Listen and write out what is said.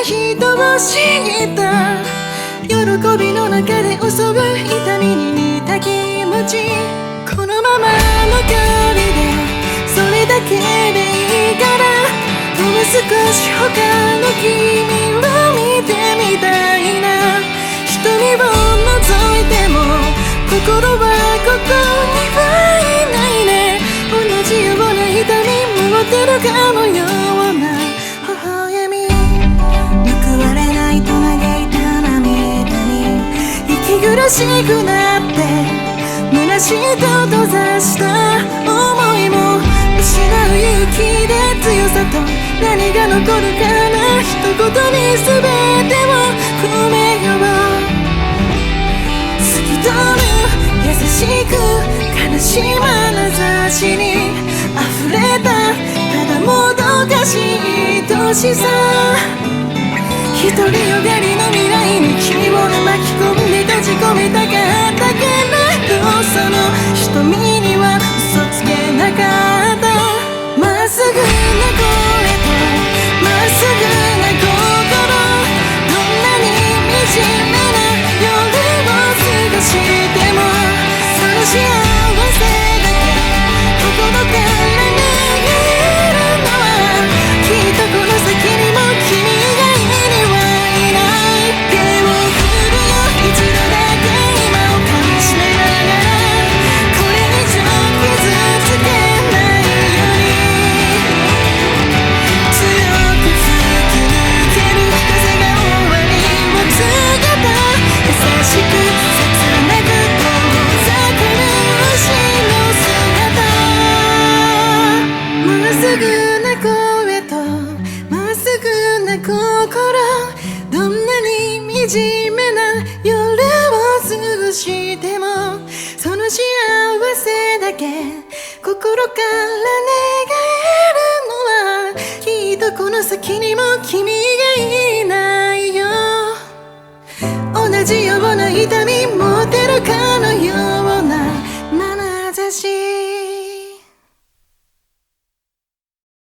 人を知った喜びの中で襲う痛みに似た気持ちこのままの距離でそれだけでいいからもう少し他の君を見てみたいな瞳を覗いても心はここにはいないね同じような痛み持ってるかのような微笑み報われないと嘆いた涙に息苦しくなって虚しいと閉ざした思いも失う勇気で強さと何が残るかな一言に全てを込めよう透き通る優しく悲しい眼差しに溢れたただもどかしい愛しさ独りよがりの未来に君を巻き込んで閉じ込めたかったけれどその瞳には嘘つけなかったまっすぐな声とまっすぐな心どんなに惨めな夜を過ごしてもその幸せだけ心から願えるのはきっとこの先にも君以外にはいない手を振るよ一度だけ今をかみしめながらこれ以上傷つけないように強く吹き抜ける風が終わりを告げた優しく切なく遠ざかる星の姿まっすぐな声とまっすぐな心どんなに惨めな夜を過ごしてもその幸せだけ心から願えるのはきっとこの先にも君